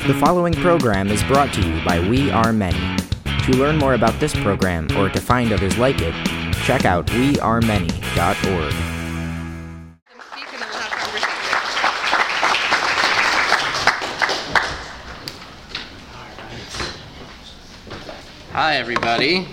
The following program is brought to you by We Are Many. To learn more about this program or to find others like it, check out wearemany.org. Hi, everybody.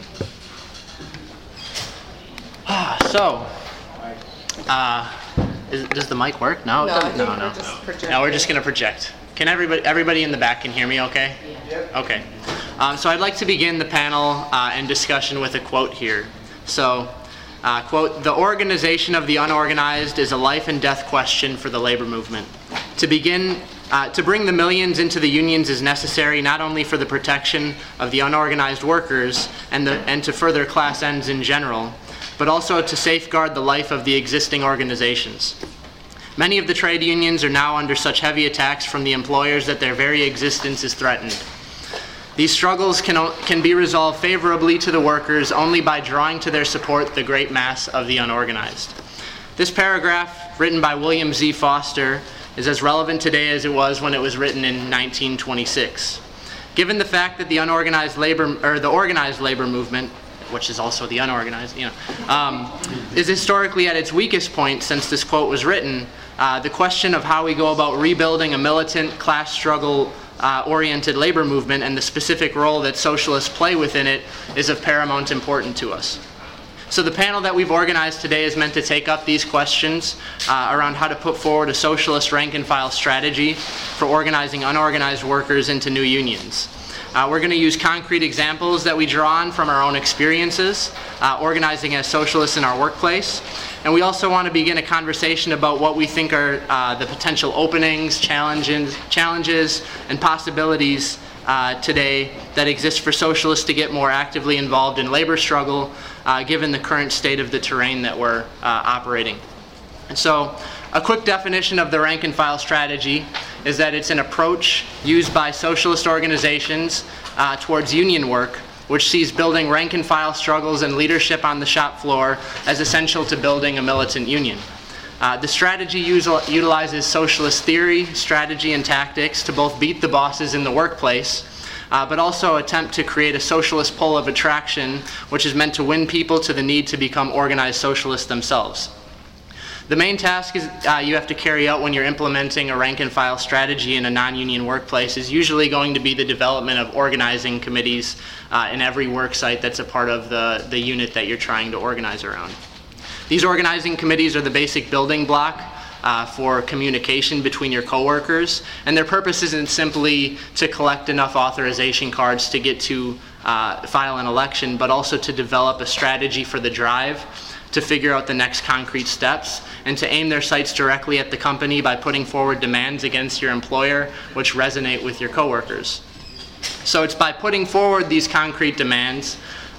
Does the mic work? No. No, we're just going to project. Can everybody in the back can hear me okay? Yep. Okay. So I'd like to begin the panel and discussion with a quote here. So, quote, "The organization of the unorganized is a life and death question for the labor movement. To bring the millions into the unions is necessary not only for the protection of the unorganized workers and to further class ends in general, but also to safeguard the life of the existing organizations. Many of the trade unions are now under such heavy attacks from the employers that their very existence is threatened. These struggles can be resolved favorably to the workers only by drawing to their support the great mass of the unorganized." This paragraph, written by William Z. Foster, is as relevant today as it was when it was written in 1926. Given the fact that the organized labor movement, which is also the unorganized, is historically at its weakest point since this quote was written, the question of how we go about rebuilding a militant, class struggle oriented labor movement and the specific role that socialists play within it is of paramount importance to us. So the panel that we've organized today is meant to take up these questions around how to put forward a socialist rank and file strategy for organizing unorganized workers into new unions. We're going to use concrete examples that we draw on from our own experiences organizing as socialists in our workplace. And we also want to begin a conversation about what we think are the potential openings, challenges, and possibilities today that exist for socialists to get more actively involved in labor struggle given the current state of the terrain that we're operating. And so, a quick definition of the rank and file strategy is that it's an approach used by socialist organizations towards union work, which sees building rank and file struggles and leadership on the shop floor as essential to building a militant union. The strategy utilizes socialist theory, strategy, and tactics to both beat the bosses in the workplace, but also attempt to create a socialist pull of attraction, which is meant to win people to the need to become organized socialists themselves. The main task you have to carry out when you're implementing a rank and file strategy in a non-union workplace is usually going to be the development of organizing committees in every work site that's a part of the unit that you're trying to organize around. These organizing committees are the basic building block for communication between your coworkers, and their purpose isn't simply to collect enough authorization cards to get to file an election, but also to develop a strategy for the drive, to figure out the next concrete steps, and to aim their sights directly at the company by putting forward demands against your employer which resonate with your coworkers. So it's by putting forward these concrete demands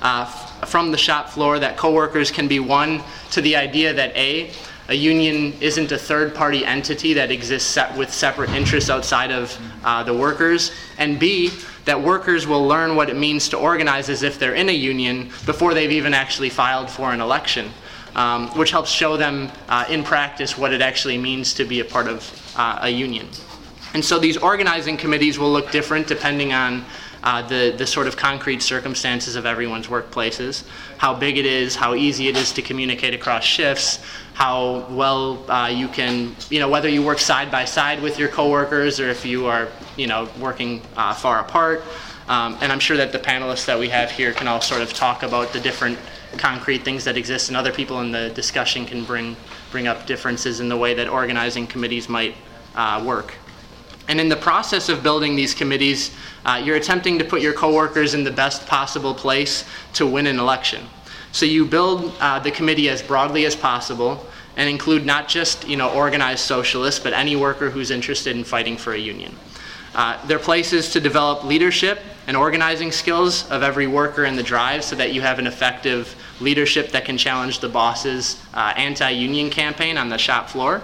from the shop floor that coworkers can be won to the idea that A union isn't a third-party entity that exists with separate interests outside of the workers, and B, that workers will learn what it means to organize as if they're in a union before they've even actually filed for an election, which helps show them in practice what it actually means to be a part of a union. And so these organizing committees will look different depending on the sort of concrete circumstances of everyone's workplaces, how big it is, how easy it is to communicate across shifts, how well you can, whether you work side by side with your coworkers or if you are, working far apart. And I'm sure that the panelists that we have here can all sort of talk about the different concrete things that exist, and other people in the discussion can bring up differences in the way that organizing committees might work. And in the process of building these committees, you're attempting to put your coworkers in the best possible place to win an election. So you build the committee as broadly as possible and include not just organized socialists, but any worker who's interested in fighting for a union. They're places to develop leadership and organizing skills of every worker in the drive so that you have an effective leadership that can challenge the boss's anti-union campaign on the shop floor.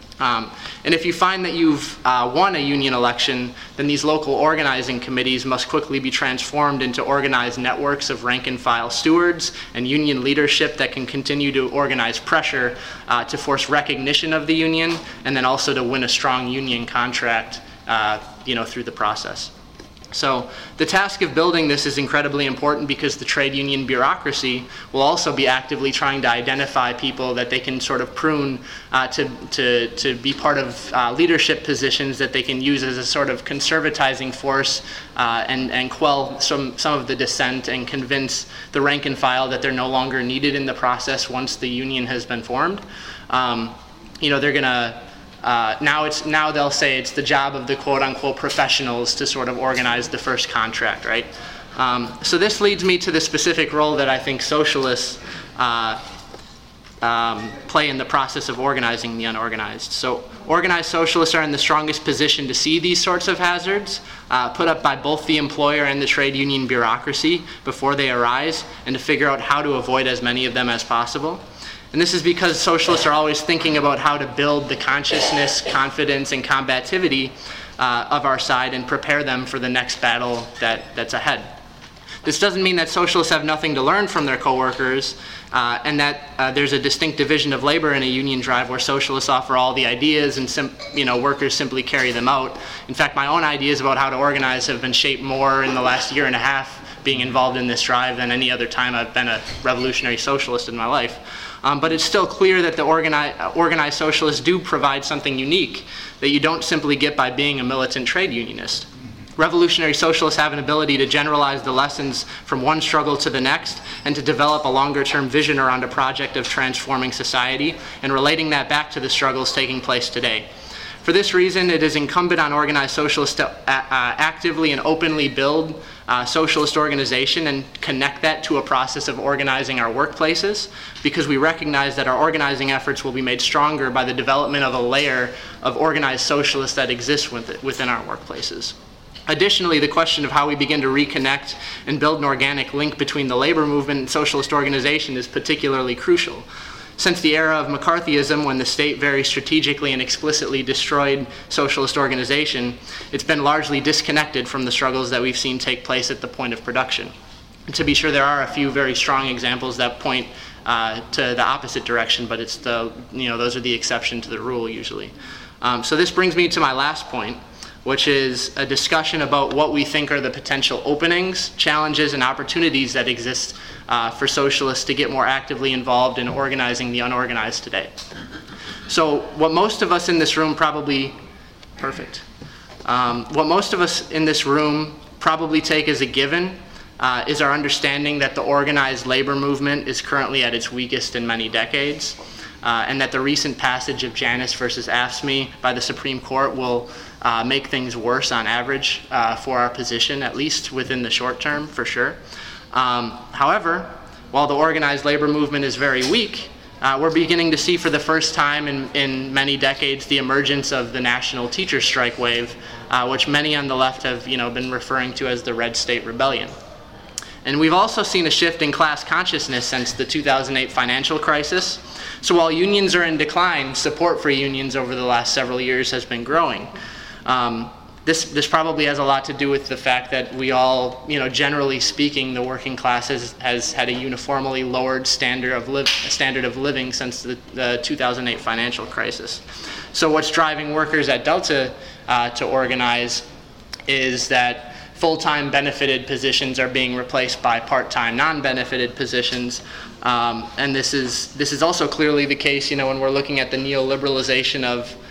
And if you find that you've won a union election, then these local organizing committees must quickly be transformed into organized networks of rank and file stewards and union leadership that can continue to organize pressure to force recognition of the union and then also to win a strong union contract through the process. So the task of building this is incredibly important because the trade union bureaucracy will also be actively trying to identify people that they can sort of prune to be part of leadership positions that they can use as a sort of conservatizing force and quell some of the dissent and convince the rank and file that they're no longer needed in the process once the union has been formed. They're going to now they'll say it's the job of the quote-unquote professionals to sort of organize the first contract, right? So this leads me to the specific role that I think socialists play in the process of organizing the unorganized. So organized socialists are in the strongest position to see these sorts of hazards put up by both the employer and the trade union bureaucracy before they arise, and to figure out how to avoid as many of them as possible. And this is because socialists are always thinking about how to build the consciousness, confidence, and combativity of our side and prepare them for the next battle that's ahead. This doesn't mean that socialists have nothing to learn from their coworkers and that there's a distinct division of labor in a union drive where socialists offer all the ideas and workers simply carry them out. In fact, my own ideas about how to organize have been shaped more in the last year and a half being involved in this drive than any other time I've been a revolutionary socialist in my life. But it's still clear that the organized socialists do provide something unique that you don't simply get by being a militant trade unionist. Revolutionary socialists have an ability to generalize the lessons from one struggle to the next and to develop a longer-term vision around a project of transforming society and relating that back to the struggles taking place today. For this reason, it is incumbent on organized socialists to actively and openly build socialist organization and connect that to a process of organizing our workplaces, because we recognize that our organizing efforts will be made stronger by the development of a layer of organized socialists that exists within our workplaces. Additionally, the question of how we begin to reconnect and build an organic link between the labor movement and socialist organization is particularly crucial. Since the era of McCarthyism, when the state very strategically and explicitly destroyed socialist organization, it's been largely disconnected from the struggles that we've seen take place at the point of production. And to be sure, there are a few very strong examples that point to the opposite direction, but it's those are the exception to the rule usually. So this brings me to my last point, which is a discussion about what we think are the potential openings, challenges, and opportunities that exist for socialists to get more actively involved in organizing the unorganized today. So what most of us in this room probably take as a given is our understanding that the organized labor movement is currently at its weakest in many decades, and that the recent passage of Janus versus AFSCME by the Supreme Court will make things worse on average for our position, at least within the short term, for sure. However, while the organized labor movement is very weak, we're beginning to see for the first time in many decades the emergence of the national teacher strike wave, which many on the left have been referring to as the Red State Rebellion. And we've also seen a shift in class consciousness since the 2008 financial crisis. So while unions are in decline, support for unions over the last several years has been growing. This probably has a lot to do with the fact that we all, generally speaking, the working class has had a uniformly lowered standard of living since the 2008 financial crisis. So what's driving workers at Delta to organize is that full-time benefited positions are being replaced by part-time non-benefited positions, and this is also clearly the case, when we're looking at the neoliberalization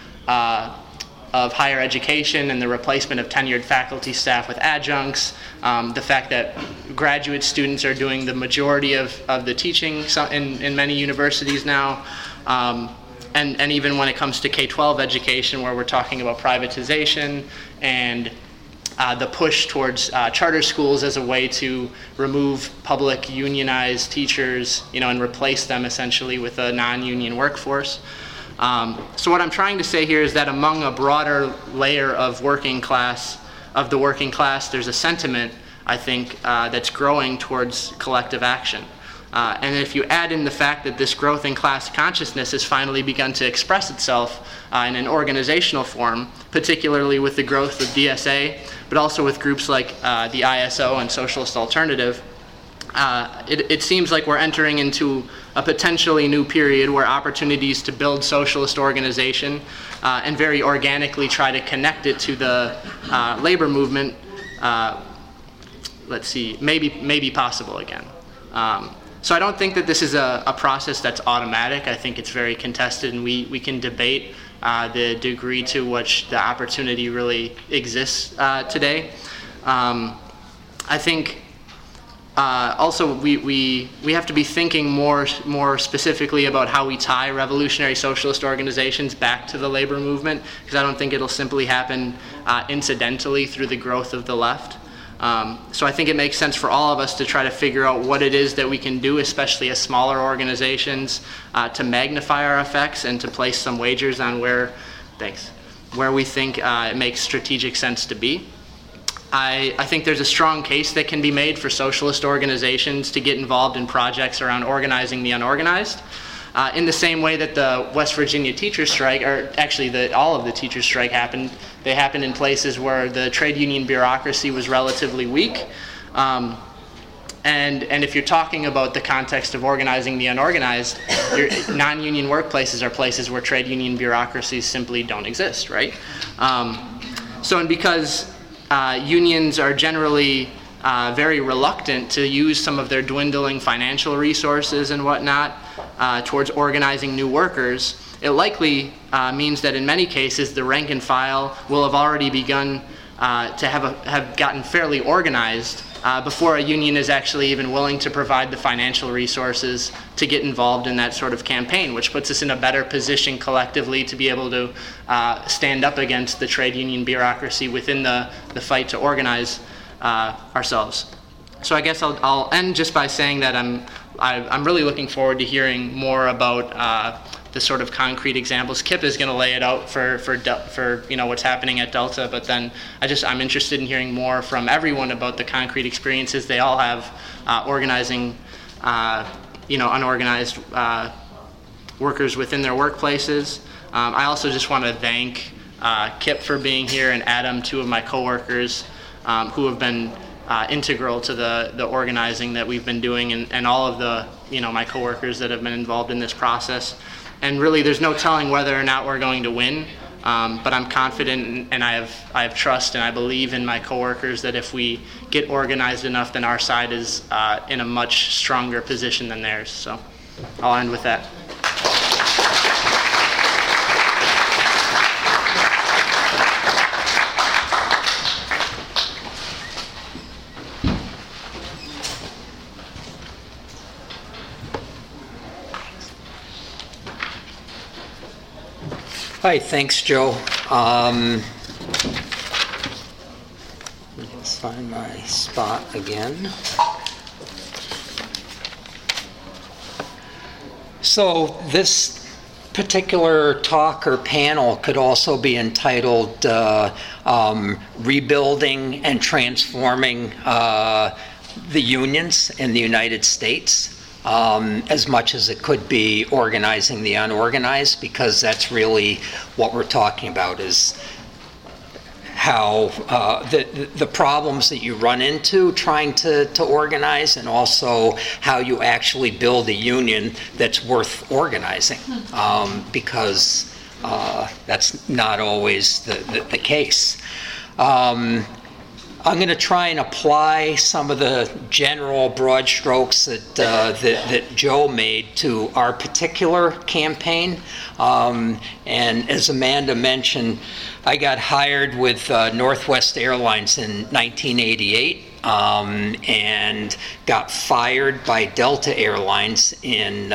of higher education and the replacement of tenured faculty staff with adjuncts, the fact that graduate students are doing the majority of the teaching in many universities now, and even when it comes to K-12 education, where we're talking about privatization and the push towards charter schools as a way to remove public unionized teachers, and replace them essentially with a non-union workforce. So what I'm trying to say here is that among a broader layer of the working class, there's a sentiment, I think, that's growing towards collective action. And if you add in the fact that this growth in class consciousness has finally begun to express itself in an organizational form, particularly with the growth of DSA, but also with groups like the ISO and Socialist Alternative, it seems like we're entering into a potentially new period where opportunities to build socialist organization and very organically try to connect it to the labor movement, may be possible again. So I don't think that this is a process that's automatic. I think it's very contested, and we can debate the degree to which the opportunity really exists today. I think also we have to be thinking more specifically about how we tie revolutionary socialist organizations back to the labor movement, because I don't think it'll simply happen incidentally through the growth of the left. So I think it makes sense for all of us to try to figure out what it is that we can do, especially as smaller organizations, to magnify our effects and to place some wagers on where we think it makes strategic sense to be. I think there's a strong case that can be made for socialist organizations to get involved in projects around organizing the unorganized. In the same way that the West Virginia teachers strike, or actually all of the teachers strike happened, they happened in places where the trade union bureaucracy was relatively weak. And if you're talking about the context of organizing the unorganized, non-union workplaces are places where trade union bureaucracies simply don't exist, right? And because unions are generally very reluctant to use some of their dwindling financial resources and whatnot towards organizing new workers, it likely means that in many cases the rank and file will have already begun to have gotten fairly organized before a union is actually even willing to provide the financial resources to get involved in that sort of campaign, which puts us in a better position collectively to be able to stand up against the trade union bureaucracy within the fight to organize ourselves. So I guess I'll end just by saying that I'm really looking forward to hearing more about the sort of concrete examples. Kip is going to lay it out for what's happening at Delta, but then I'm interested in hearing more from everyone about the concrete experiences they all have organizing unorganized workers within their workplaces. I also just want to thank Kip for being here, and Adam, two of my coworkers who have been integral to the organizing that we've been doing, and all of the my coworkers that have been involved in this process. And really, there's no telling whether or not we're going to win, but I'm confident, and I have trust, and I believe in my coworkers that if we get organized enough, then our side is in a much stronger position than theirs. So I'll end with that. Hi, thanks, Joe. Let's find my spot again. So this particular talk or panel could also be entitled Rebuilding and Transforming the Unions in the United States. As much as it could be organizing the unorganized, because that's really what we're talking about, is how the problems that you run into trying to organize, and also how you actually build a union that's worth organizing, because that's not always the case. I'm going to try and apply some of the general broad strokes that Joe made to our particular campaign. And as Amanda mentioned, I got hired with Northwest Airlines in 1988 and got fired by Delta Airlines in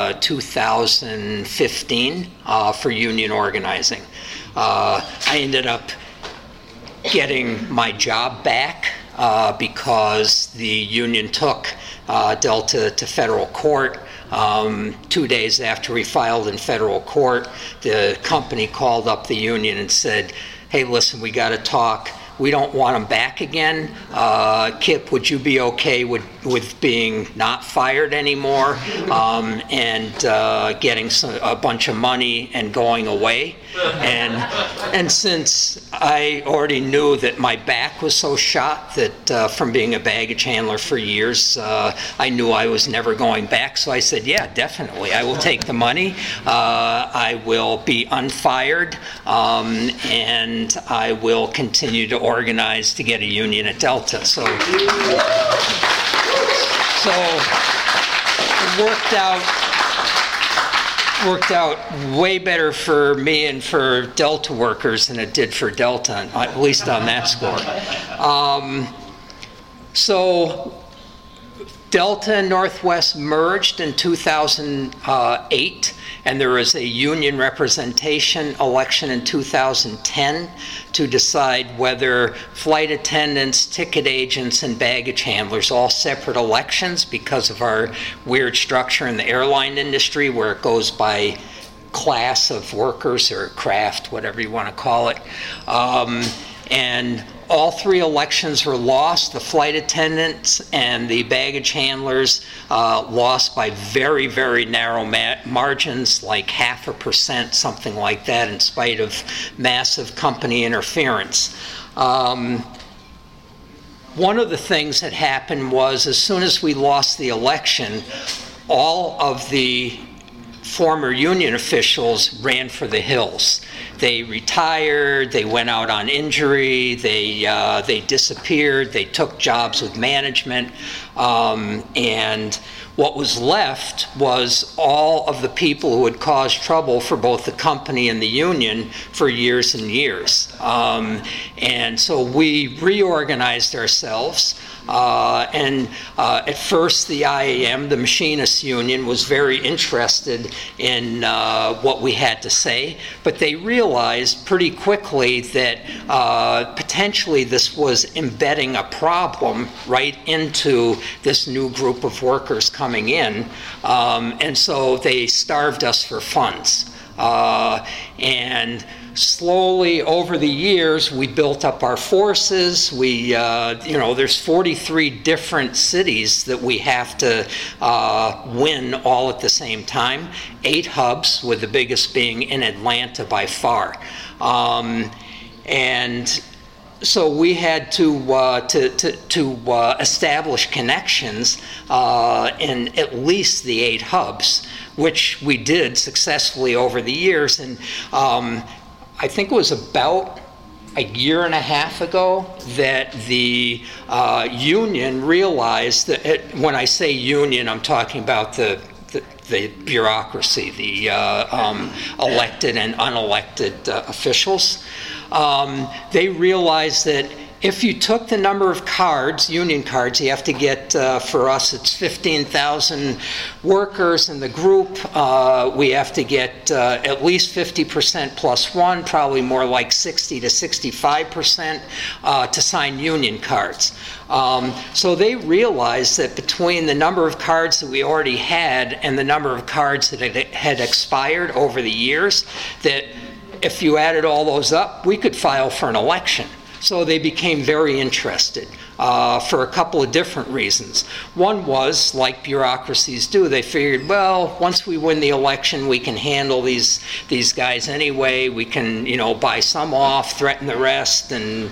2015 for union organizing. I ended up getting my job back because the union took Delta to federal court. 2 days after we filed in federal court, the company called up the union and said, hey, listen, we got to talk. We don't want them back again. Kip, would you be okay with being not fired anymore and getting a bunch of money and going away? And since I already knew that my back was so shot that from being a baggage handler for years, I knew I was never going back. So I said, yeah, definitely. I will take the money. I will be unfired, and I will continue to organize to get a union at Delta. So it worked out way better for me and for Delta workers than it did for Delta, at least on that score. So Delta and Northwest merged in 2008, and there was a union representation election in 2010 to decide whether flight attendants, ticket agents, and baggage handlers, all separate elections because of our weird structure in the airline industry where it goes by class of workers or craft, whatever you want to call it. And all three elections were lost. The flight attendants and the baggage handlers lost by very, very narrow margins, like 0.5%, something like that, in spite of massive company interference. One of the things that happened was, as soon as we lost the election, all of the former union officials ran for the hills. They retired, they went out on injury, they disappeared, they took jobs with management, and what was left was all of the people who had caused trouble for both the company and the union for years and years. And so we reorganized ourselves. And at first the IAM, the Machinists Union, was very interested in what we had to say, but they realized pretty quickly that potentially this was embedding a problem right into this new group of workers coming in, and so they starved us for funds. And slowly over the years, we built up our forces. There's 43 different cities that we have to win all at the same time. 8 hubs, with the biggest being in Atlanta by far. And so we had to establish connections in at least the 8 hubs, which we did successfully over the years. And I think it was about a year and a half ago that the union realized that, when I say union, I'm talking about the bureaucracy, the elected and unelected officials. They realized that if you took the number of cards, union cards, you have to get, for us it's 15,000 workers in the group, we have to get at least 50% plus one, probably more like 60 to 65% to sign union cards. So they realized that between the number of cards that we already had and the number of cards that had expired over the years, that if you added all those up, we could file for an election. So they became very interested for a couple of different reasons. One was, like bureaucracies do, they figured, well, once we win the election, we can handle these guys anyway. We can, buy some off, threaten the rest, and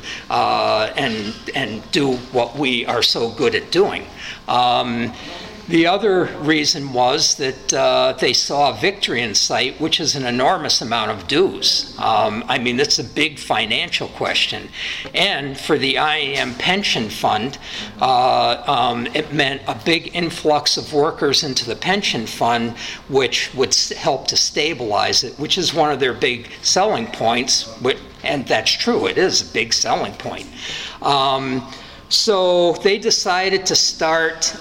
do what we are so good at doing. The other reason was that they saw a victory in sight, which is an enormous amount of dues. It's a big financial question. And for the IAM pension fund, it meant a big influx of workers into the pension fund, which would help to stabilize it, which is one of their big selling points. And that's true, it is a big selling point. So they decided to start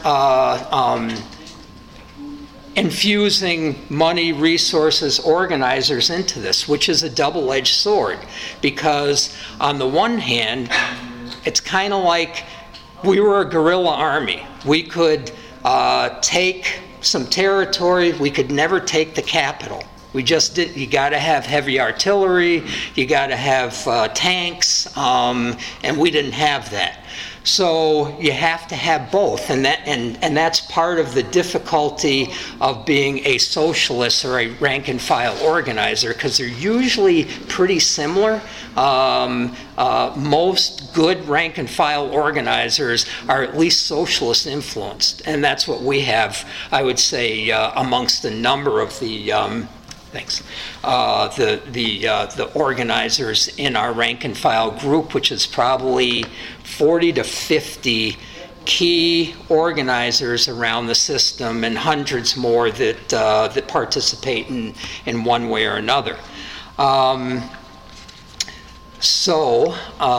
infusing money, resources, organizers into this, which is a double-edged sword. Because on the one hand, it's kind of like we were a guerrilla army. We could take some territory. We could never take the capital. You got to have heavy artillery, you got to have tanks, and we didn't have that. So you have to have both, and that's part of the difficulty of being a socialist or a rank and file organizer, because they're usually pretty similar. Most good rank and file organizers are at least socialist influenced, and that's what we have, I would say, amongst a number of the the organizers in our rank and file group, which is probably 40 to 50 key organizers around the system, and hundreds more that participate in one way or another. So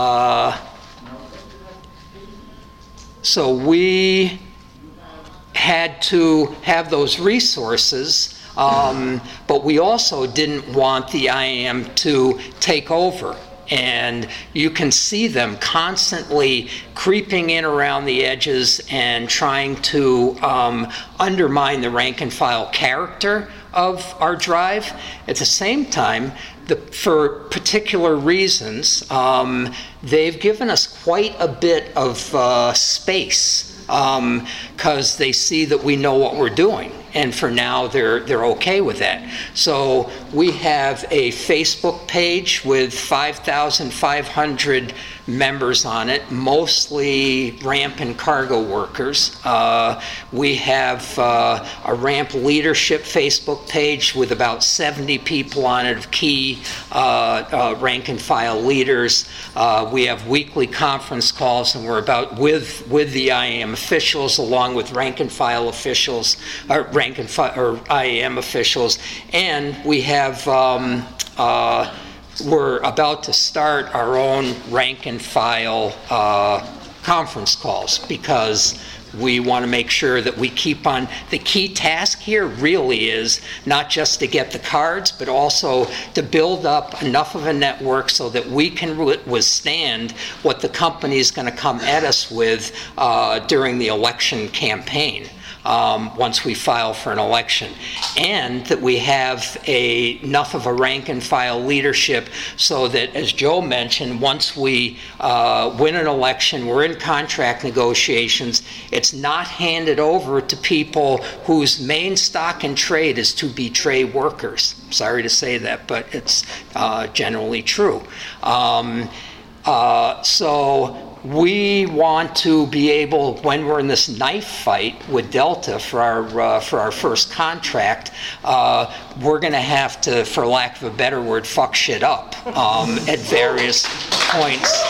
we had to have those resources. But we also didn't want the IAM to take over. And you can see them constantly creeping in around the edges and trying to undermine the rank and file character of our drive. At the same time, for particular reasons, they've given us quite a bit of space, because they see that we know what we're doing. And for now, they're okay with that. So we have a Facebook page with 5,500 members on it, mostly ramp and cargo workers. We have a ramp leadership Facebook page with about 70 people on it of key rank and file leaders. We have weekly conference calls, and we're about with the IAM officials, along with rank and file officials, or IAM officials, and we have we're about to start our own rank and file conference calls, because we want to make sure that we keep on. The key task here really is not just to get the cards, but also to build up enough of a network so that we can withstand what the company is going to come at us with during the election campaign. Once we file for an election, and that we have enough of a rank and file leadership so that, as Joe mentioned, once we win an election, we're in contract negotiations, it's not handed over to people whose main stock in trade is to betray workers. Sorry to say that, but it's generally true. So we want to be able, when we're in this knife fight with Delta for our first contract, we're going to have to, for lack of a better word, fuck shit up at various points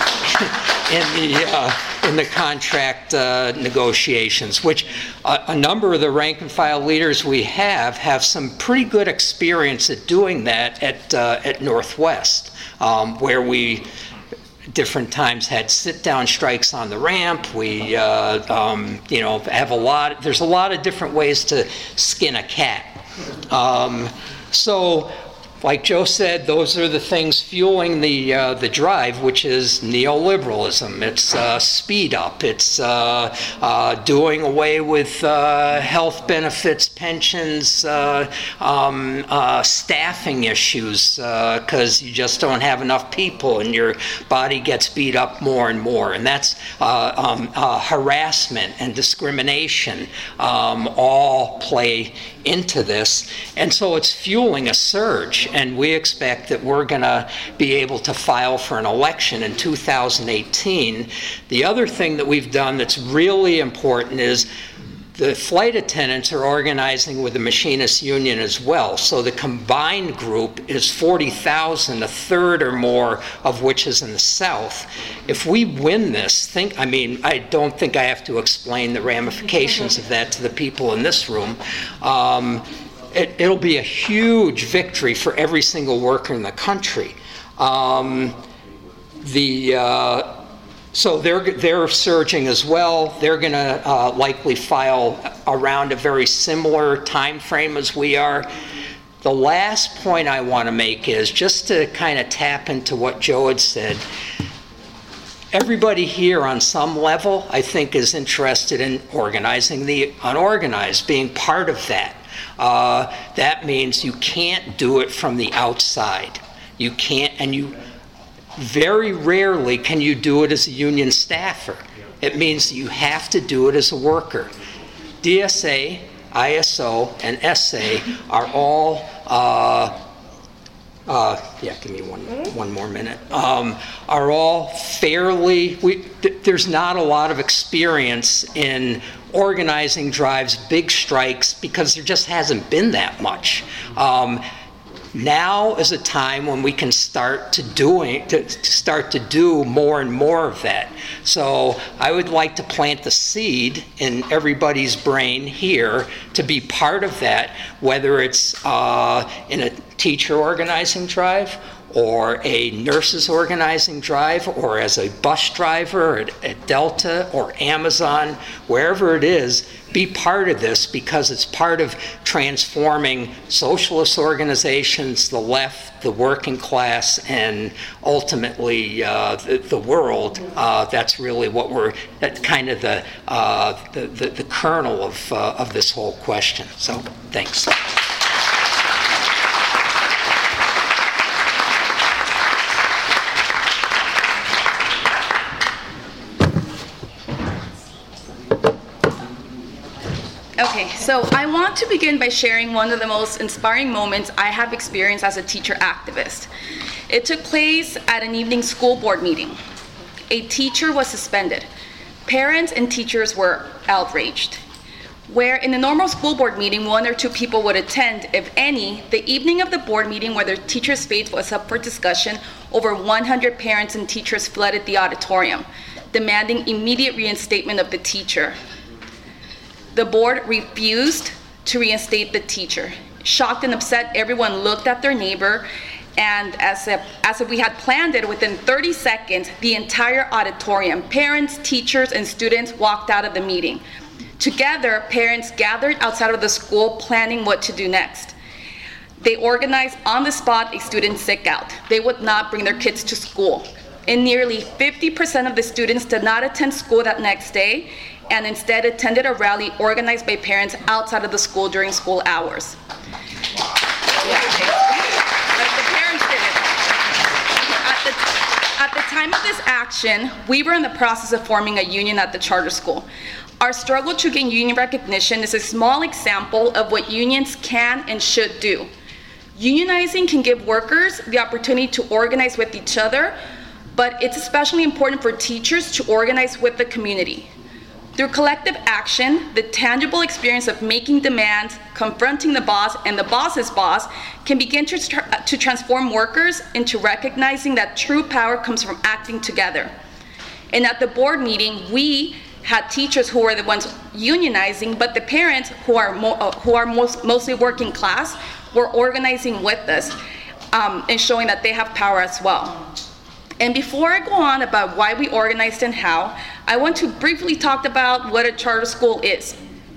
in the contract negotiations, which a number of the rank and file leaders we have some pretty good experience at doing that at Northwest, where we different times had sit-down strikes on the ramp. We, have there's a lot of different ways to skin a cat. So, like Joe said, those are the things fueling the drive, which is neoliberalism. It's speed up. It's doing away with health benefits, pensions, staffing issues, because you just don't have enough people and your body gets beat up more and more. And that's harassment and discrimination all play into this. And so it's fueling a surge. And we expect that we're going to be able to file for an election in 2018. The other thing that we've done that's really important is the flight attendants are organizing with the machinists union as well. So the combined group is 40,000, a third or more of which is in the South. If we win this, I don't think I have to explain the ramifications of that to the people in this room. It'll be a huge victory for every single worker in the country. So they're surging as well. They're going to likely file around a very similar time frame as we are. The last point I want to make is just to kind of tap into what Joe had said. Everybody here on some level, I think, is interested in organizing the unorganized, being part of that. That means you can't do it from the outside. You can't, and you very rarely can you do it as a union staffer. It means you have to do it as a worker. DSA, ISO, and SA are all, give me one more minute, are all fairly, there's not a lot of experience in organizing drives, big strikes, because there just hasn't been that much. Now is a time when we can start to do more and more of that. So I would like to plant the seed in everybody's brain here to be part of that, whether it's in a teacher organizing drive, or a nurses organizing drive, or as a bus driver at Delta or Amazon, wherever it is, be part of this, because it's part of transforming socialist organizations, the left, the working class, and ultimately the world. That's really what that's kind of the kernel of this whole question. So, thanks. Okay, so I want to begin by sharing one of the most inspiring moments I have experienced as a teacher activist. It took place at an evening school board meeting. A teacher was suspended. Parents and teachers were outraged. Where in a normal school board meeting, 1 or 2 people would attend, if any, the evening of the board meeting where the teacher's fate was up for discussion, over 100 parents and teachers flooded the auditorium, demanding immediate reinstatement of the teacher. The board refused to reinstate the teacher. Shocked and upset, everyone looked at their neighbor, and as if we had planned it, within 30 seconds, the entire auditorium, parents, teachers, and students walked out of the meeting. Together, parents gathered outside of the school planning what to do next. They organized on the spot a student sick out. They would not bring their kids to school. And nearly 50% of the students did not attend school that next day, and instead attended a rally organized by parents outside of the school during school hours. The parents did it. At the time of this action, we were in the process of forming a union at the charter school. Our struggle to gain union recognition is a small example of what unions can and should do. Unionizing can give workers the opportunity to organize with each other, but it's especially important for teachers to organize with the community. Through collective action, the tangible experience of making demands, confronting the boss and the boss's boss can begin to transform workers into recognizing that true power comes from acting together. And at the board meeting, we had teachers who were the ones unionizing, but the parents who are mostly working class were organizing with us and showing that they have power as well. And before I go on about why we organized and how, I want to briefly talk about what a charter school is.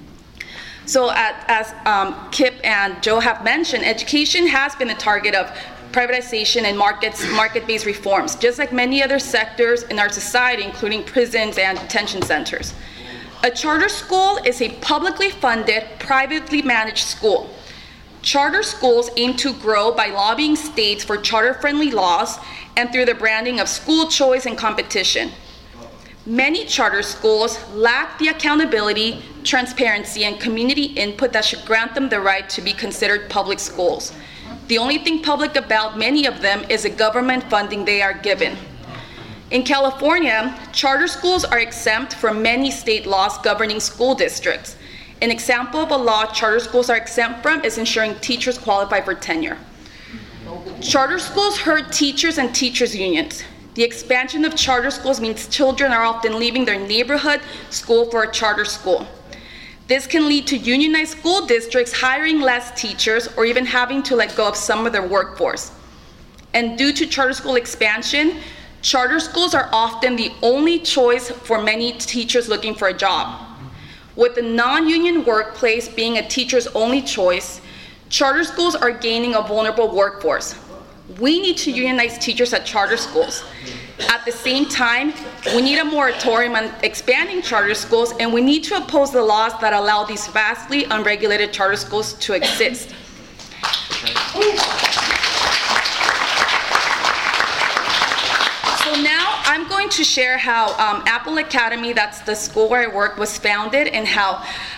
So as Kip and Joe have mentioned, education has been the target of privatization and market-based reforms, just like many other sectors in our society, including prisons and detention centers. A charter school is a publicly funded, privately managed school. Charter schools aim to grow by lobbying states for charter-friendly laws and through the branding of school choice and competition. Many charter schools lack the accountability, transparency, and community input that should grant them the right to be considered public schools. The only thing public about many of them is the government funding they are given. In California, charter schools are exempt from many state laws governing school districts. An example of a law charter schools are exempt from is ensuring teachers qualify for tenure. Charter schools hurt teachers and teachers' unions. The expansion of charter schools means children are often leaving their neighborhood school for a charter school. This can lead to unionized school districts hiring less teachers or even having to let go of some of their workforce. And due to charter school expansion, charter schools are often the only choice for many teachers looking for a job. With the non-union workplace being a teacher's only choice, charter schools are gaining a vulnerable workforce. We need to unionize teachers at charter schools. At the same time, we need a moratorium on expanding charter schools, and we need to oppose the laws that allow these vastly unregulated charter schools to exist. So now I'm going to share how Apple Academy, that's the school where I work, was founded and how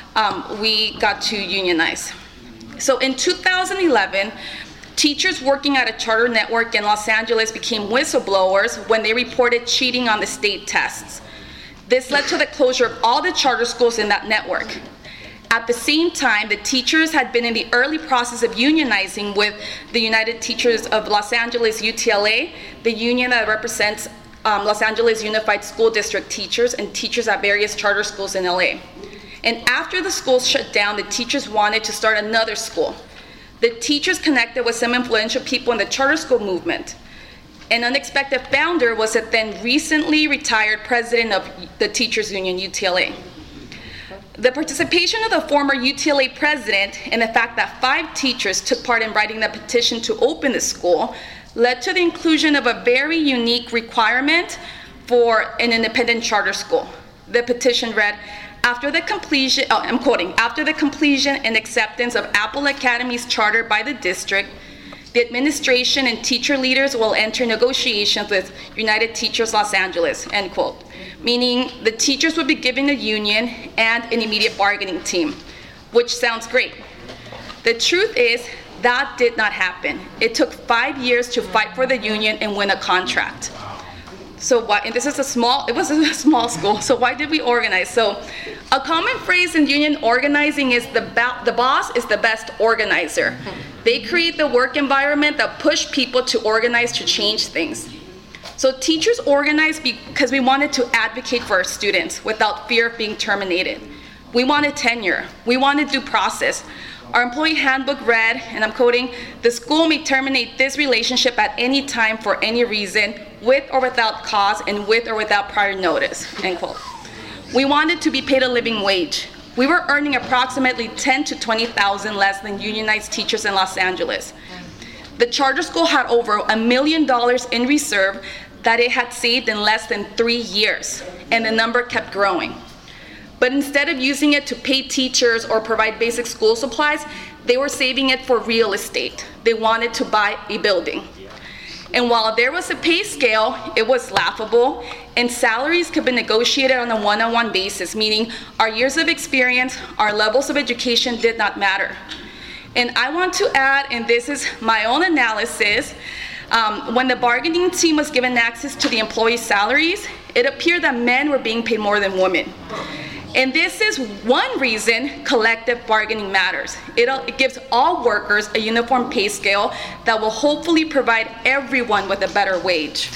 we got to unionize. So in 2011, teachers working at a charter network in Los Angeles became whistleblowers when they reported cheating on the state tests. This led to the closure of all the charter schools in that network. At the same time, the teachers had been in the early process of unionizing with the United Teachers of Los Angeles, UTLA, the union that represents Los Angeles Unified School District teachers and teachers at various charter schools in LA. And after the schools shut down, the teachers wanted to start another school. The teachers connected with some influential people in the charter school movement. An unexpected founder was the then recently retired president of the Teachers Union, UTLA. The participation of the former UTLA president and the fact that 5 teachers took part in writing the petition to open the school led to the inclusion of a very unique requirement for an independent charter school. The petition read, after the completion, I'm quoting, after the completion and acceptance of Apple Academy's charter by the district, the administration and teacher leaders will enter negotiations with United Teachers Los Angeles, end quote. Meaning the teachers would be given a union and an immediate bargaining team, which sounds great. The truth is that did not happen. It took 5 years to fight for the union and win a contract. So why, and this is it was a small school, so why did we organize? So a common phrase in union organizing is the boss is the best organizer. They create the work environment that push people to organize to change things. So teachers organized because we wanted to advocate for our students without fear of being terminated. We wanted tenure. We wanted due process. Our employee handbook read, and I'm quoting, "The school may terminate this relationship at any time for any reason, with or without cause, and with or without prior notice," end quote. We wanted to be paid a living wage. We were earning approximately $10,000 to $20,000 less than unionized teachers in Los Angeles. The charter school had over $1 million in reserve that it had saved in less than 3 years, and the number kept growing. But instead of using it to pay teachers or provide basic school supplies, they were saving it for real estate. They wanted to buy a building. And while there was a pay scale, it was laughable, and salaries could be negotiated on a one-on-one basis, meaning our years of experience, our levels of education did not matter. And I want to add, and this is my own analysis, when the bargaining team was given access to the employee salaries, it appeared that men were being paid more than women. And this is one reason collective bargaining matters. It gives all workers a uniform pay scale that will hopefully provide everyone with a better wage.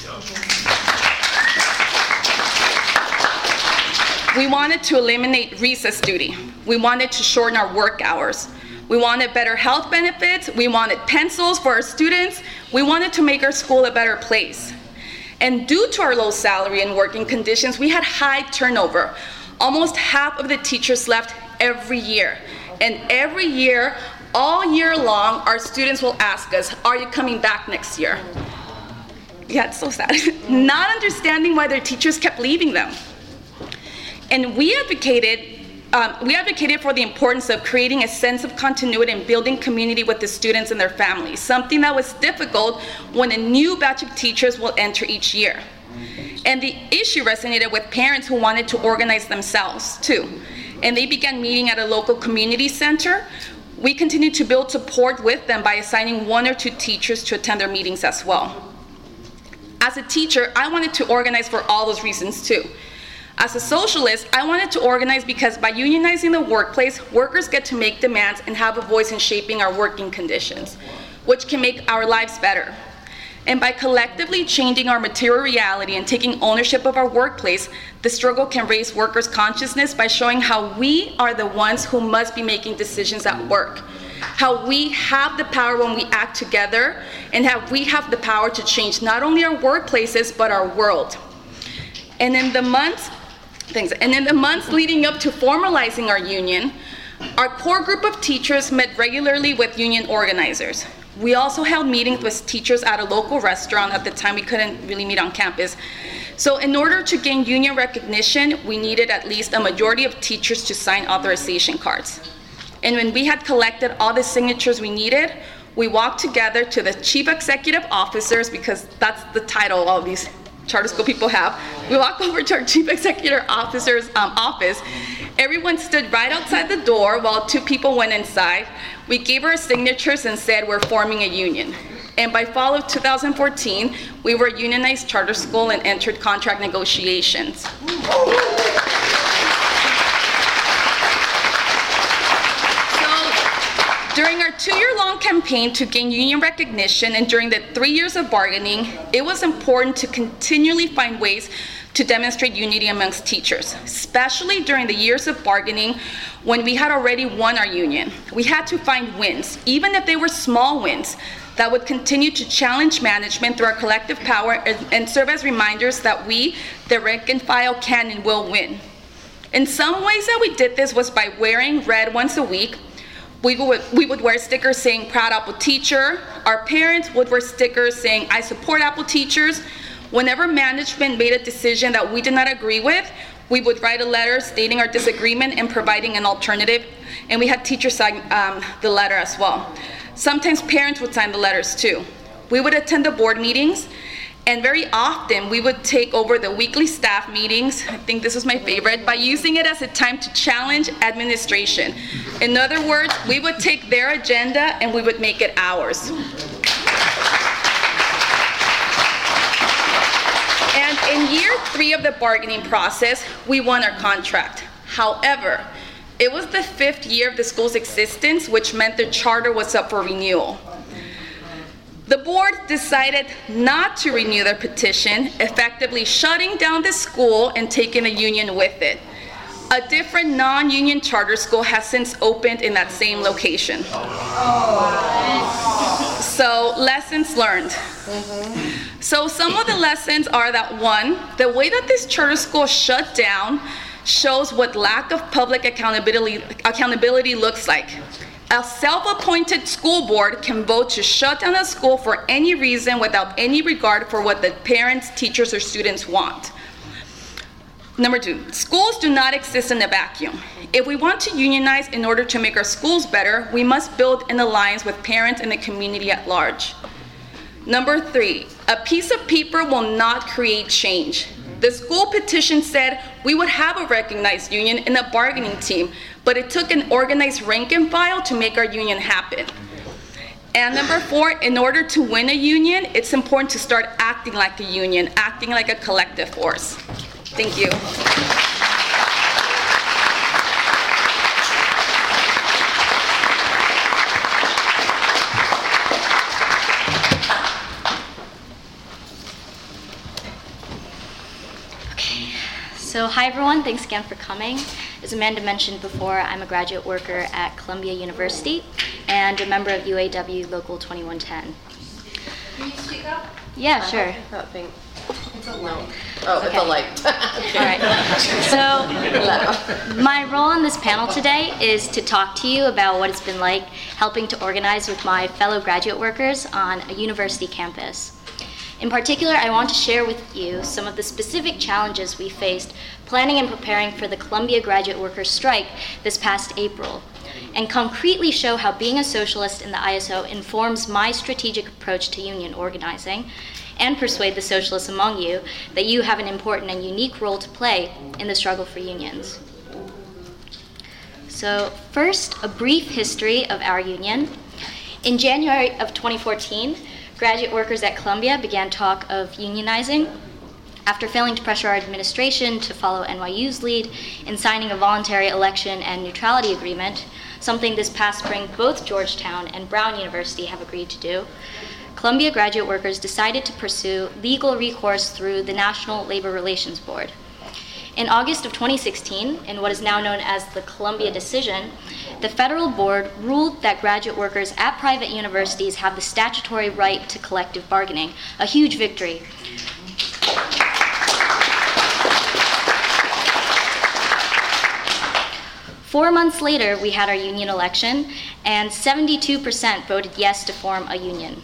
We wanted to eliminate recess duty. We wanted to shorten our work hours. We wanted better health benefits. We wanted pencils for our students. We wanted to make our school a better place. And due to our low salary and working conditions, we had high turnover. Almost half of the teachers left every year. And every year, all year long, our students will ask us, are you coming back next year? Yeah, it's so sad. Not understanding why their teachers kept leaving them. And we advocated for the importance of creating a sense of continuity and building community with the students and their families, something that was difficult when a new batch of teachers will enter each year. And the issue resonated with parents who wanted to organize themselves too. And they began meeting at a local community center. We continued to build support with them by assigning 1 or 2 teachers to attend their meetings as well. As a teacher, I wanted to organize for all those reasons too. As a socialist, I wanted to organize because by unionizing the workplace, workers get to make demands and have a voice in shaping our working conditions, which can make our lives better. And by collectively changing our material reality and taking ownership of our workplace, the struggle can raise workers' consciousness by showing how we are the ones who must be making decisions at work, how we have the power when we act together, and how we have the power to change not only our workplaces, but our world. And in the months leading up to formalizing our union, our core group of teachers met regularly with union organizers. We also held meetings with teachers at a local restaurant. At the time, we couldn't really meet on campus. So in order to gain union recognition, we needed at least a majority of teachers to sign authorization cards. And when we had collected all the signatures we needed, we walked together to the chief executive officers, because that's the title all of these charter school people have. We walked over to our chief executive officer's office. Everyone stood right outside the door while 2 people went inside. We gave our signatures and said we're forming a union. And by fall of 2014, we were a unionized charter school and entered contract negotiations. During our 2-year-long campaign to gain union recognition and during the 3 years of bargaining, it was important to continually find ways to demonstrate unity amongst teachers, especially during the years of bargaining when we had already won our union. We had to find wins, even if they were small wins, that would continue to challenge management through our collective power and serve as reminders that we, the rank and file, can and will win. In some ways that we did this was by wearing red once a week. We would wear stickers saying Proud Apple Teacher. Our parents would wear stickers saying I support Apple Teachers. Whenever management made a decision that we did not agree with, we would write a letter stating our disagreement and providing an alternative, and we had teachers sign the letter as well. Sometimes parents would sign the letters too. We would attend the board meetings, and very often we would take over the weekly staff meetings, I think this was my favorite, by using it as a time to challenge administration. In other words, we would take their agenda and we would make it ours. And in year 3 of the bargaining process, we won our contract. However, it was the 5th year of the school's existence, which meant the charter was up for renewal. The board decided not to renew their petition, effectively shutting down the school and taking the union with it. A different non-union charter school has since opened in that same location. So, lessons learned. So some of the lessons are that 1, the way that this charter school shut down shows what lack of public accountability looks like. A self-appointed school board can vote to shut down a school for any reason without any regard for what the parents, teachers, or students want. Number 2, schools do not exist in a vacuum. If we want to unionize in order to make our schools better, we must build an alliance with parents and the community at large. Number 3, a piece of paper will not create change. The school petition said we would have a recognized union and a bargaining team, but it took an organized rank and file to make our union happen. And number 4, in order to win a union, it's important to start acting like a union, acting like a collective force. Thank you. So hi everyone, thanks again for coming. As Amanda mentioned before, I'm a graduate worker at Columbia University and a member of UAW Local 2110. Can you speak up? Yeah, sure. It's a light. Oh, okay. It's a light. All right. So my role on this panel today is to talk to you about what it's been like helping to organize with my fellow graduate workers on a university campus. In particular, I want to share with you some of the specific challenges we faced planning and preparing for the Columbia Graduate Workers Strike this past April, and concretely show how being a socialist in the ISO informs my strategic approach to union organizing, and persuade the socialists among you that you have an important and unique role to play in the struggle for unions. So first, a brief history of our union. In January of 2014, graduate workers at Columbia began talk of unionizing after failing to pressure our administration to follow NYU's lead in signing a voluntary election and neutrality agreement, something this past spring both Georgetown and Brown University have agreed to do. Columbia graduate workers decided to pursue legal recourse through the National Labor Relations Board. In August of 2016, in what is now known as the Columbia Decision, the federal board ruled that graduate workers at private universities have the statutory right to collective bargaining, a huge victory. 4 months later, we had our union election, and 72% voted yes to form a union.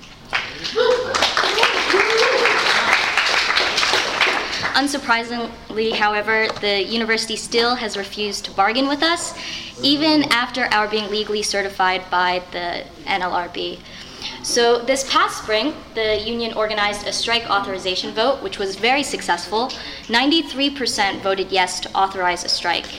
Unsurprisingly, however, the university still has refused to bargain with us, even after our being legally certified by the NLRB. So this past spring, the union organized a strike authorization vote, which was very successful. 93% voted yes to authorize a strike.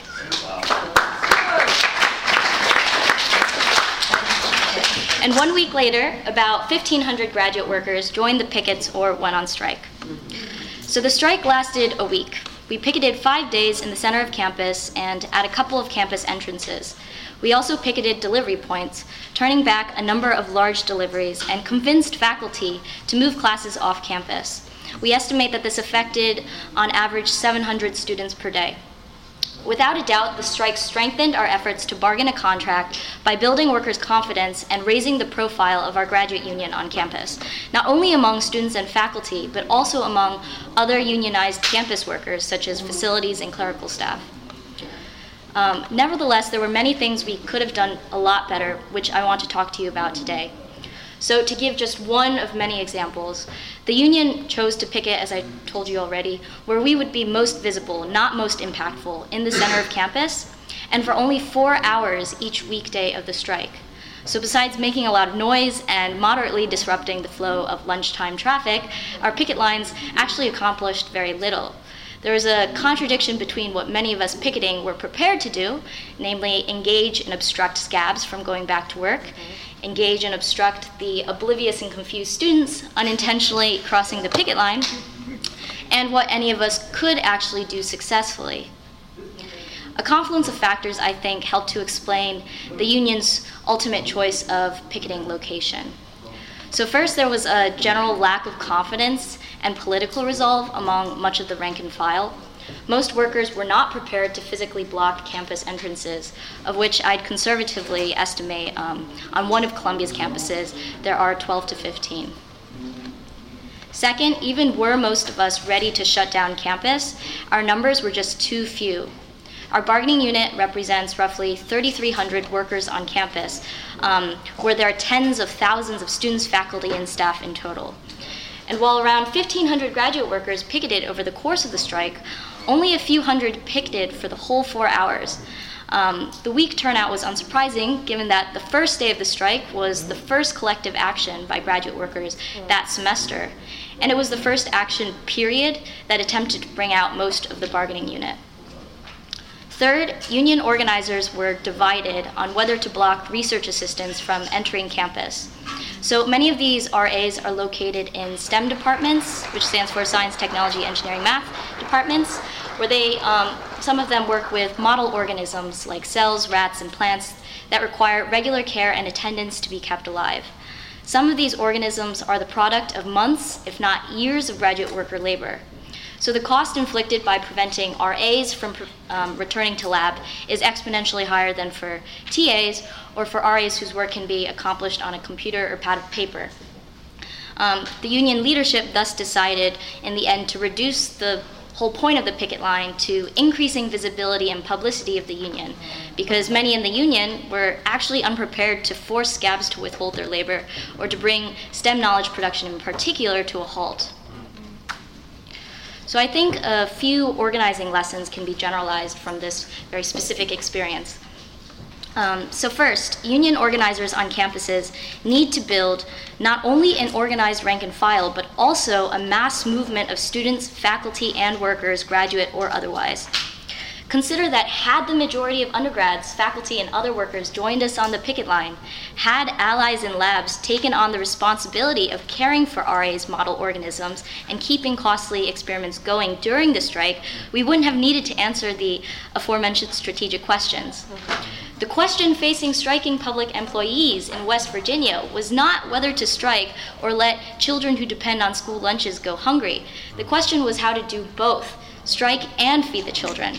And 1 week later, about 1,500 graduate workers joined the pickets or went on strike. So the strike lasted a week. We picketed 5 days in the center of campus and at a couple of campus entrances. We also picketed delivery points, turning back a number of large deliveries and convinced faculty to move classes off campus. We estimate that this affected, on average, 700 students per day. Without a doubt, the strike strengthened our efforts to bargain a contract by building workers' confidence and raising the profile of our graduate union on campus, not only among students and faculty, but also among other unionized campus workers, such as facilities and clerical staff. Nevertheless, there were many things we could have done a lot better, which I want to talk to you about today. So to give just one of many examples, the union chose to picket, as I told you already, where we would be most visible, not most impactful, in the center of campus, and for only 4 hours each weekday of the strike. So besides making a lot of noise and moderately disrupting the flow of lunchtime traffic, our picket lines actually accomplished very little. There was a contradiction between what many of us picketing were prepared to do, namely engage and obstruct scabs from going back to work, engage and obstruct the oblivious and confused students unintentionally crossing the picket line, and what any of us could actually do successfully. A confluence of factors, I think, helped to explain the union's ultimate choice of picketing location. So first, there was a general lack of confidence and political resolve among much of the rank and file. Most workers were not prepared to physically block campus entrances, of which I'd conservatively estimate on one of Columbia's campuses, there are 12 to 15. Second, even were most of us ready to shut down campus, our numbers were just too few. Our bargaining unit represents roughly 3,300 workers on campus, where there are tens of thousands of students, faculty, and staff in total. And while around 1,500 graduate workers picketed over the course of the strike, only a few hundred picketed for the whole 4 hours. The weak turnout was unsurprising, given that the first day of the strike was the first collective action by graduate workers that semester, and it was the first action period that attempted to bring out most of the bargaining unit. Third, union organizers were divided on whether to block research assistants from entering campus. So many of these RAs are located in STEM departments, which stands for Science, Technology, Engineering, Math departments, where some of them work with model organisms like cells, rats, and plants that require regular care and attendance to be kept alive. Some of these organisms are the product of months, if not years, of graduate worker labor. So the cost inflicted by preventing RAs from returning to lab is exponentially higher than for TAs or for RAs whose work can be accomplished on a computer or pad of paper. The union leadership thus decided in the end to reduce the whole point of the picket line to increasing visibility and publicity of the union, because many in the union were actually unprepared to force scabs to withhold their labor or to bring STEM knowledge production in particular to a halt. So I think a few organizing lessons can be generalized from this very specific experience. So first, union organizers on campuses need to build not only an organized rank and file, but also a mass movement of students, faculty, and workers, graduate or otherwise. Consider that had the majority of undergrads, faculty, and other workers joined us on the picket line, had allies in labs taken on the responsibility of caring for RA's model organisms and keeping costly experiments going during the strike, we wouldn't have needed to answer the aforementioned strategic questions. The question facing striking public employees in West Virginia was not whether to strike or let children who depend on school lunches go hungry. The question was how to do both, strike and feed the children.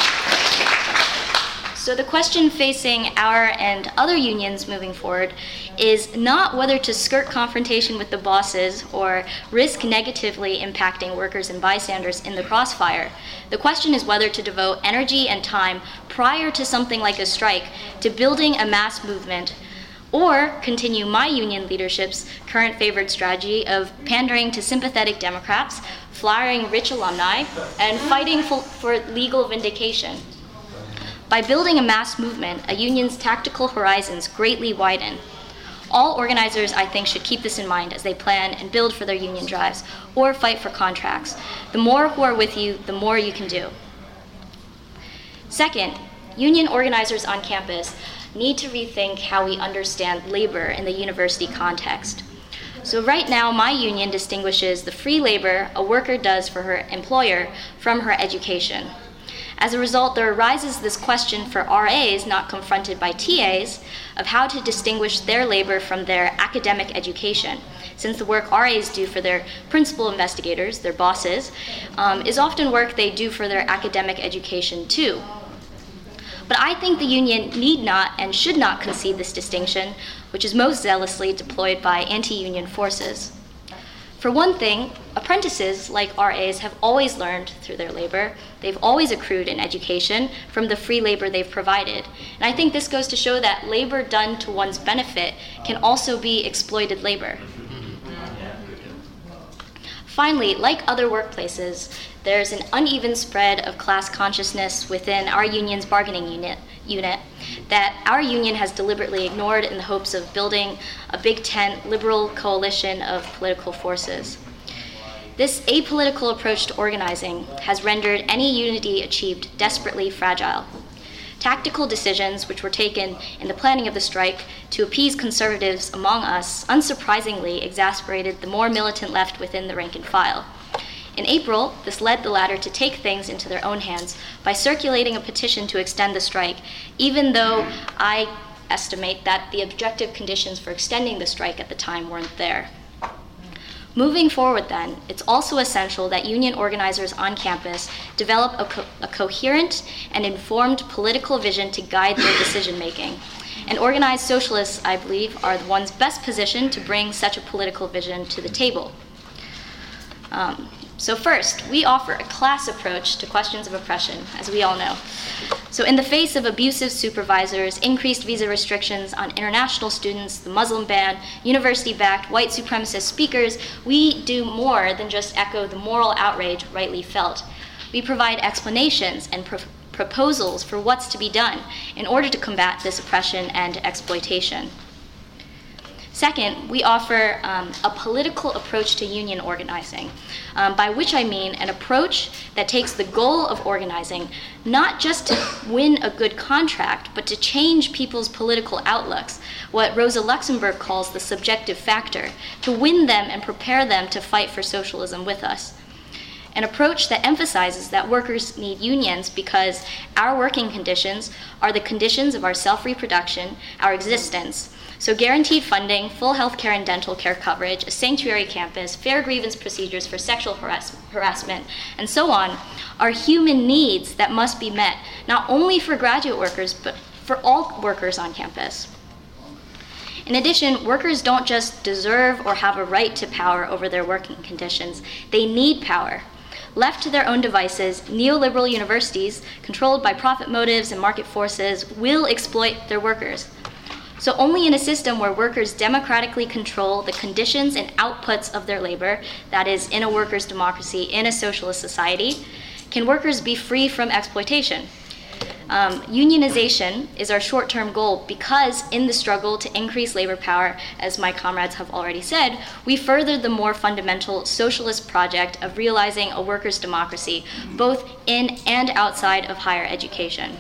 So the question facing our and other unions moving forward is not whether to skirt confrontation with the bosses or risk negatively impacting workers and bystanders in the crossfire. The question is whether to devote energy and time prior to something like a strike to building a mass movement, or continue my union leadership's current favored strategy of pandering to sympathetic Democrats, flyering rich alumni, and fighting for legal vindication. By building a mass movement, a union's tactical horizons greatly widen. All organizers, I think, should keep this in mind as they plan and build for their union drives or fight for contracts. The more who are with you, the more you can do. Second, union organizers on campus need to rethink how we understand labor in the university context. So right now, my union distinguishes the free labor a worker does for her employer from her education. As a result, there arises this question for RAs not confronted by TAs of how to distinguish their labor from their academic education, since the work RAs do for their principal investigators, their bosses, is often work they do for their academic education too. But I think the union need not and should not concede this distinction, which is most zealously deployed by anti-union forces. For one thing, apprentices, like RAs, have always learned through their labor. They've always accrued in education from the free labor they've provided. And I think this goes to show that labor done to one's benefit can also be exploited labor. Finally, like other workplaces, there's an uneven spread of class consciousness within our union's bargaining unit that our union has deliberately ignored in the hopes of building a big tent liberal coalition of political forces. This apolitical approach to organizing has rendered any unity achieved desperately fragile. Tactical decisions which were taken in the planning of the strike to appease conservatives among us unsurprisingly exasperated the more militant left within the rank and file. In April, this led the latter to take things into their own hands by circulating a petition to extend the strike, even though I estimate that the objective conditions for extending the strike at the time weren't there. Moving forward then, it's also essential that union organizers on campus develop a coherent and informed political vision to guide their decision-making. And organized socialists, I believe, are the ones best positioned to bring such a political vision to the table. So first, we offer a class approach to questions of oppression, as we all know. So in the face of abusive supervisors, increased visa restrictions on international students, the Muslim ban, university-backed white supremacist speakers, we do more than just echo the moral outrage rightly felt. We provide explanations and proposals for what's to be done in order to combat this oppression and exploitation. Second, we offer a political approach to union organizing, by which I mean an approach that takes the goal of organizing not just to win a good contract, but to change people's political outlooks, what Rosa Luxemburg calls the subjective factor, to win them and prepare them to fight for socialism with us. An approach that emphasizes that workers need unions because our working conditions are the conditions of our self-reproduction, our existence. So guaranteed funding, full health care and dental care coverage, a sanctuary campus, fair grievance procedures for sexual harassment, and so on, are human needs that must be met, not only for graduate workers, but for all workers on campus. In addition, workers don't just deserve or have a right to power over their working conditions, they need power. Left to their own devices, neoliberal universities, controlled by profit motives and market forces, will exploit their workers. So only in a system where workers democratically control the conditions and outputs of their labor, that is, in a workers' democracy, in a socialist society, can workers be free from exploitation. Unionization is our short-term goal because in the struggle to increase labor power, as my comrades have already said, we further the more fundamental socialist project of realizing a workers' democracy, both in and outside of higher education.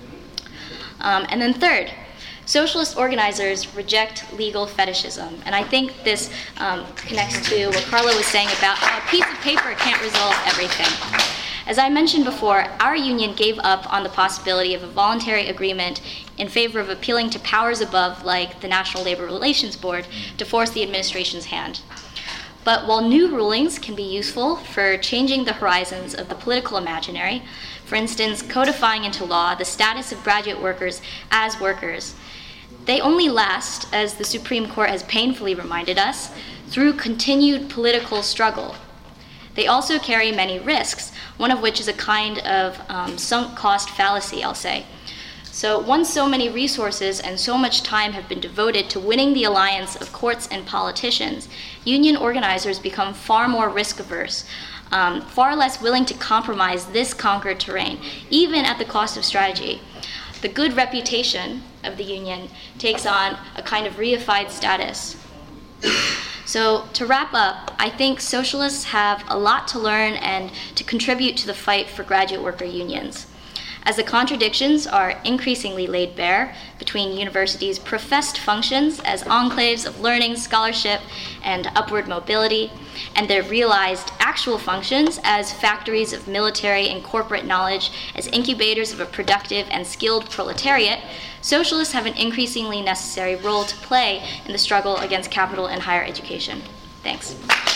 And then third, socialist organizers reject legal fetishism, and I think this connects to what Carla was saying about how a piece of paper can't resolve everything. As I mentioned before, our union gave up on the possibility of a voluntary agreement in favor of appealing to powers above, like the National Labor Relations Board, to force the administration's hand. But while new rulings can be useful for changing the horizons of the political imaginary, for instance, codifying into law the status of graduate workers as workers, They only last, as the Supreme Court has painfully reminded us, through continued political struggle. They also carry many risks, one of which is a kind of sunk cost fallacy, I'll say. So once so many resources and so much time have been devoted to winning the alliance of courts and politicians, union organizers become far more risk averse, far less willing to compromise this conquered terrain, even at the cost of strategy. The good reputation of the union takes on a kind of reified status. So to wrap up, I think socialists have a lot to learn and to contribute to the fight for graduate worker unions. As the contradictions are increasingly laid bare between universities' professed functions as enclaves of learning, scholarship, and upward mobility, and their realized actual functions as factories of military and corporate knowledge, as incubators of a productive and skilled proletariat, socialists have an increasingly necessary role to play in the struggle against capital and higher education. Thanks.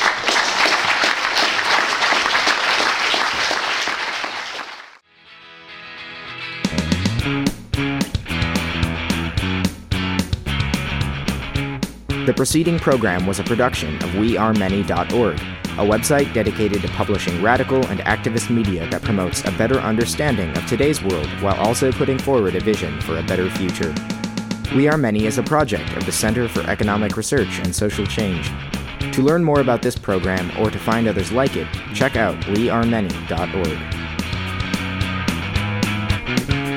The preceding program was a production of wearemany.org, a website dedicated to publishing radical and activist media that promotes a better understanding of today's world while also putting forward a vision for a better future. We Are Many is a project of the Center for Economic Research and Social Change. To learn more about this program or to find others like it, check out wearemany.org.